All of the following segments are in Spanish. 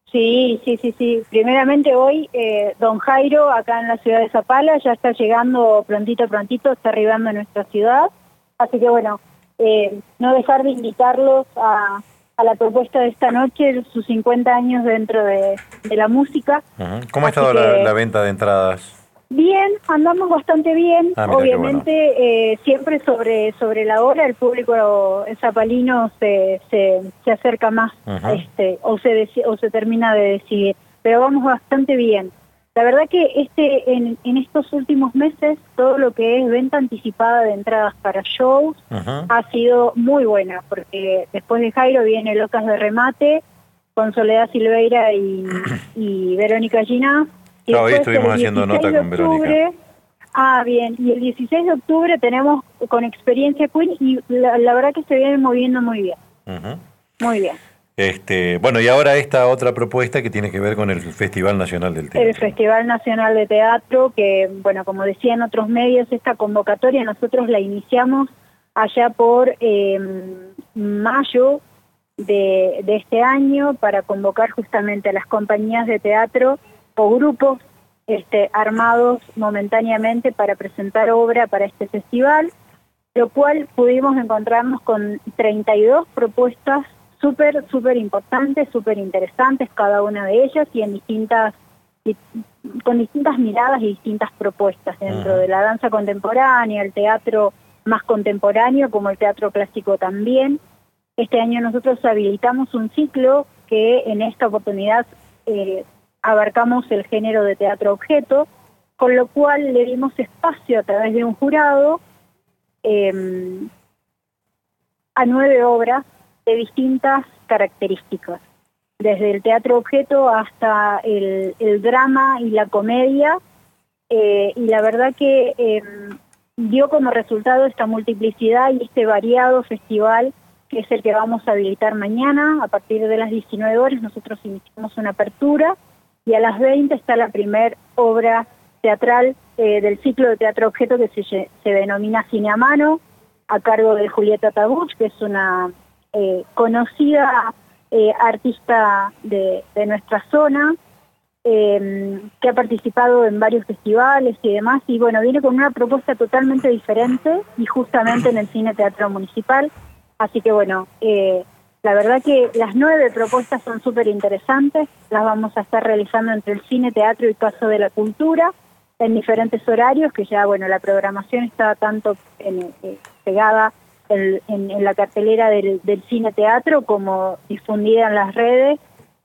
Sí, sí, sí, sí. Primeramente hoy, don Jairo, acá en la ciudad de Zapala, ya está llegando prontito, está arribando a nuestra ciudad. Así que bueno, no dejar de invitarlos a la propuesta de esta noche, sus 50 años dentro de la música. Ujú. ¿Cómo ha Así estado la que venta de entradas? bien, andamos bastante bien. Ah, mira, qué bueno. Obviamente, siempre sobre la hora el público zapalino se acerca más, Ujú. o se termina de decidir. Pero vamos bastante bien. La verdad que en estos últimos meses todo lo que es venta anticipada de entradas para shows Ujú. ha sido muy buena, porque después de Jairo viene Locas de Remate con Soledad Silveira y Verónica Ginás. Y Claro, hoy después estuvimos el haciendo 16 nota de con Verónica. octubre, bien, y el 16 de octubre tenemos con Experiencia Queen y la verdad que se viene moviendo muy bien, Ujú. muy bien. Bueno, y ahora esta otra propuesta que tiene que ver con el Festival Nacional del El Teatro. Festival Nacional de Teatro, que bueno, como decían otros medios, esta convocatoria nosotros la iniciamos allá por mayo de este año para convocar justamente a las compañías de teatro o grupos armados momentáneamente para presentar obra para este festival, lo cual pudimos encontrarnos con 32 propuestas súper importantes, súper interesantes cada una de ellas y con distintas miradas y distintas propuestas dentro Ujú. de la danza contemporánea, el teatro más contemporáneo como el teatro clásico también. Este año nosotros habilitamos un ciclo que en esta oportunidad abarcamos el género de teatro objeto, con lo cual le dimos espacio a través de un jurado a 9 obras de distintas características, desde el teatro objeto hasta el drama y la comedia, y la verdad que dio como resultado esta multiplicidad y este variado festival que es el que vamos a habilitar mañana. A partir de las 19 horas nosotros iniciamos una apertura y a las 20 está la primer obra teatral del ciclo de teatro objeto que se denomina Cine a Mano, a cargo de Julieta Tabuch, que es una conocida artista de nuestra zona, que ha participado en varios festivales y demás, y bueno, viene con una propuesta totalmente diferente y justamente en el Cine Teatro Municipal. Así que bueno, la verdad que las 9 propuestas son súper interesantes, las vamos a estar realizando entre el Cine, Teatro y Paso de la Cultura, en diferentes horarios, que ya bueno, la programación está tanto pegada en la cartelera del Cine Teatro como difundida en las redes,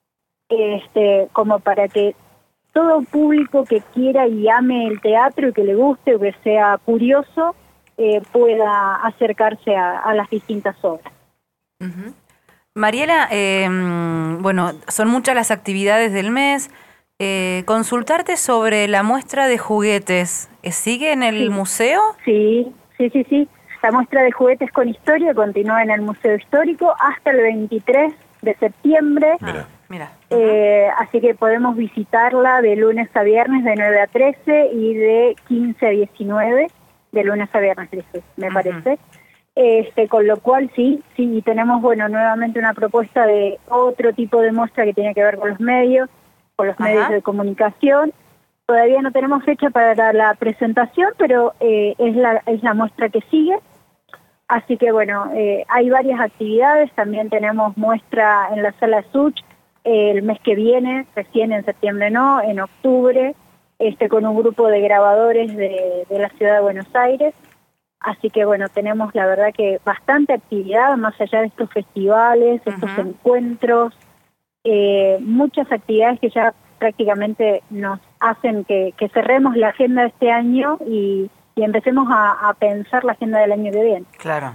como para que todo público que quiera y ame el teatro y que le guste o que sea curioso pueda acercarse a las distintas obras. Ujú. Mariela, bueno, son muchas las actividades del mes. Consultarte sobre la muestra de juguetes. ¿Sigue en el Sí, museo? sí, sí, sí, sí. La muestra de juguetes con historia continúa en el Museo Histórico hasta el 23 de septiembre. Mira. Mira. Así que podemos visitarla de lunes a viernes de 9 a 13 y de 15 a 19, de lunes a viernes, me parece. Con lo cual sí, y tenemos, bueno, nuevamente una propuesta de otro tipo de muestra que tiene que ver con los medios de comunicación. Todavía no tenemos fecha para la presentación, pero es la muestra que sigue. Así que bueno, hay varias actividades, también tenemos muestra en la Sala Such el mes que viene, recién en septiembre no, en octubre, con un grupo de grabadores de la ciudad de Buenos Aires. Así que bueno, tenemos la verdad que bastante actividad, más allá de estos festivales, estos encuentros, muchas actividades que ya prácticamente nos hacen que cerremos la agenda de este año y empecemos a pensar la agenda del año que viene. Claro.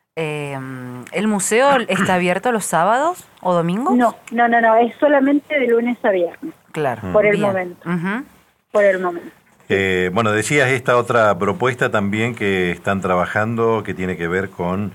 ¿El museo está abierto los sábados o domingos? No, es solamente de lunes a viernes. Claro. Por el Bien. momento. Por el momento. Bueno, decías esta otra propuesta también que están trabajando, que tiene que ver con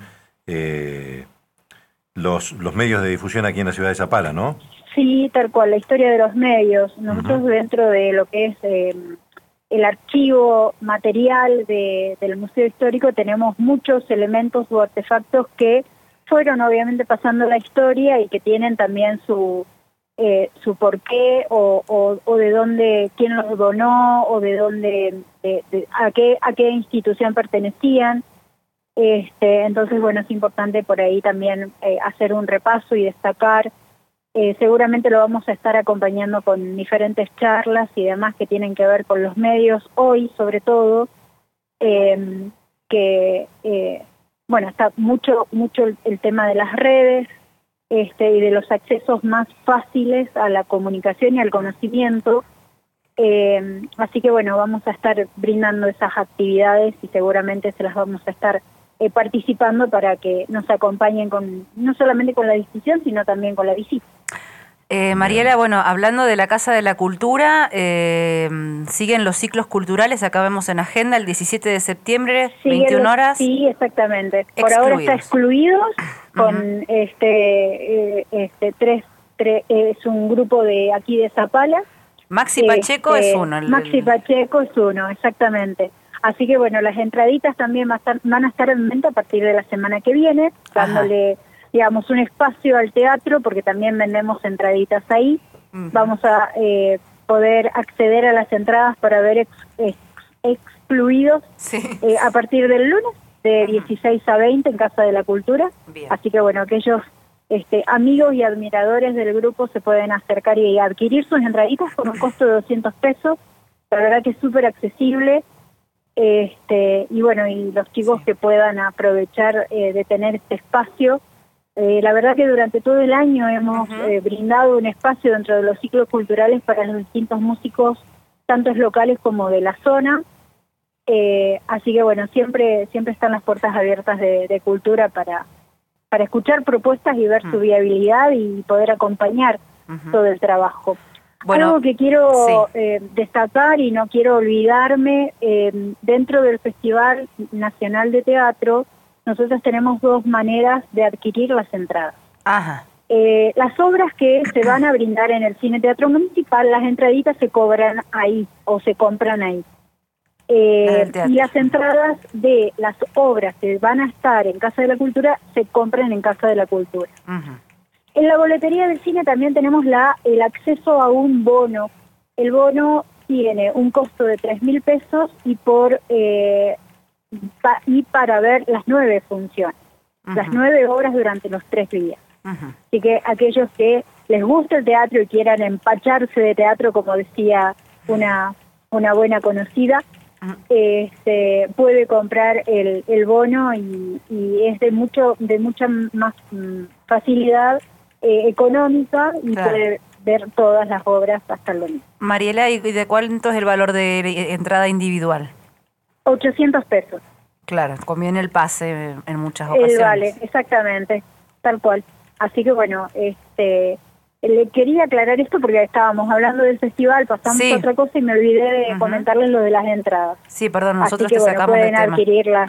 los medios de difusión aquí en la ciudad de Zapala, ¿no? Sí, tal cual, la historia de los medios. Nosotros dentro de lo que es el archivo material del Museo Histórico tenemos muchos elementos o artefactos que fueron obviamente pasando la historia y que tienen también su su porqué o de dónde, quién los donó o de dónde, a qué institución pertenecían. Entonces, bueno, es importante por ahí también hacer un repaso y destacar. Seguramente lo vamos a estar acompañando con diferentes charlas y demás que tienen que ver con los medios hoy, sobre todo, bueno, está mucho el tema de las redes y de los accesos más fáciles a la comunicación y al conocimiento. Así que, bueno, vamos a estar brindando esas actividades y seguramente se las vamos a estar participando para que nos acompañen no solamente con la discusión, sino también con la visita. Mariela, bueno, hablando de la Casa de la Cultura, siguen los ciclos culturales, acá vemos en agenda el 17 de septiembre, 21 horas. Sí, exactamente. Por ahora está excluidos con es un grupo de aquí de Zapala. Maxi Pacheco es uno. Maxi Pacheco es uno, exactamente. Así que bueno, las entraditas también van a estar en venta a partir de la semana que viene, dándole, digamos, un espacio al teatro, porque también vendemos entraditas ahí. Vamos a poder acceder a las entradas para ver excluidos a partir del lunes, de 16 a 20 en Casa de la Cultura. Bien. Así que bueno, aquellos amigos y admiradores del grupo se pueden acercar y adquirir sus entraditas por un costo de 200 pesos. La verdad que es súper accesible. Y bueno, y los chicos que puedan aprovechar de tener este espacio. La verdad que durante todo el año hemos brindado un espacio dentro de los ciclos culturales para los distintos músicos, tanto locales como de la zona. Así que bueno, siempre están las puertas abiertas de cultura para escuchar propuestas y ver su viabilidad y poder acompañar todo el trabajo. Bueno, algo que quiero destacar y no quiero olvidarme, dentro del Festival Nacional de Teatro, nosotros tenemos dos maneras de adquirir las entradas. Las obras que se van a brindar en el Cine Teatro Municipal, las entraditas se cobran ahí o se compran ahí. Y las entradas de las obras que van a estar en Casa de la Cultura se compran en Casa de la Cultura. En la boletería del cine también tenemos el acceso a un bono. El bono tiene un costo de 3.000 pesos y para ver las 9 funciones, las 9 obras durante los 3 días. Así que aquellos que les gusta el teatro y quieran empacharse de teatro, como decía una buena conocida, puede comprar el bono y es de mucha más facilidad económica y puede ver todas las obras hasta el domingo. Mariela, ¿y de cuánto es el valor de entrada individual? 800 pesos. Claro, conviene el pase en muchas ocasiones. Vale, exactamente, tal cual. Así que bueno, le quería aclarar esto porque estábamos hablando del festival, pasamos a otra cosa y me olvidé de comentarles lo de las entradas. Sí, perdón, nosotros así que, te sacamos pueden del tema.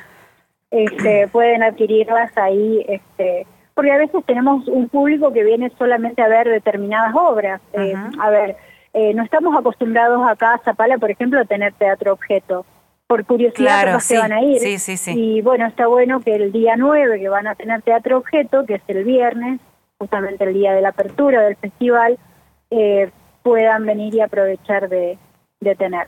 Pueden adquirirlas ahí, porque a veces tenemos un público que viene solamente a ver determinadas obras. No estamos acostumbrados acá a Zapala, por ejemplo, a tener teatro objeto. Por curiosidad, se van a ir. Sí. Y bueno, está bueno que el día 9, que van a tener teatro objeto, que es el viernes, justamente el día de la apertura del festival, puedan venir y aprovechar de tener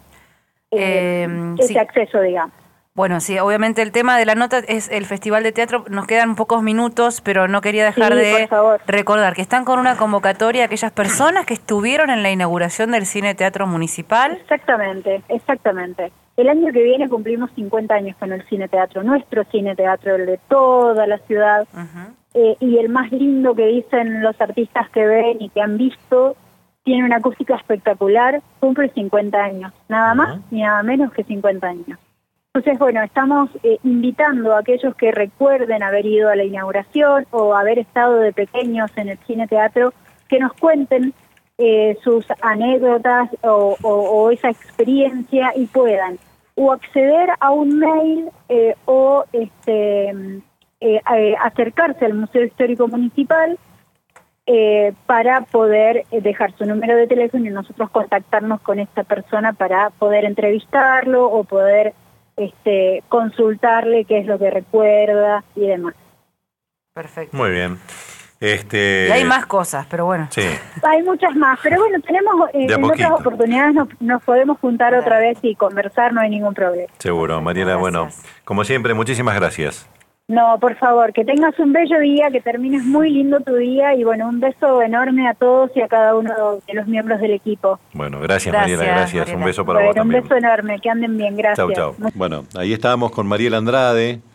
ese acceso, digamos. Bueno, sí, obviamente el tema de la nota es el Festival de Teatro. Nos quedan pocos minutos, pero no quería dejar de recordar que están con una convocatoria aquellas personas que estuvieron en la inauguración del Cine Teatro Municipal. Exactamente. El año que viene cumplimos 50 años con el Cine Teatro, nuestro Cine Teatro, el de toda la ciudad. Y el más lindo que dicen los artistas que ven y que han visto, tiene una acústica espectacular, cumple 50 años, nada más ni nada menos que 50 años. Entonces, bueno, estamos invitando a aquellos que recuerden haber ido a la inauguración o haber estado de pequeños en el Cine Teatro, que nos cuenten sus anécdotas o esa experiencia y puedan o acceder a un mail o acercarse al Museo Histórico Municipal para poder dejar su número de teléfono y nosotros contactarnos con esta persona para poder entrevistarlo o poder consultarle qué es lo que recuerda y demás. Perfecto. Muy bien. Y hay más cosas, pero bueno. Sí. Hay muchas más, pero bueno, tenemos en otras oportunidades nos podemos juntar otra vez y conversar, no hay ningún problema. Seguro, Mariela. Bueno, como siempre, muchísimas gracias. No, por favor, que tengas un bello día, que termines muy lindo tu día y bueno, un beso enorme a todos y a cada uno de los miembros del equipo. Bueno, gracias Mariela, gracias. Un beso para vos también. también. Un beso enorme, que anden bien, gracias. Chau. Bueno, ahí estábamos con Mariela Andrade.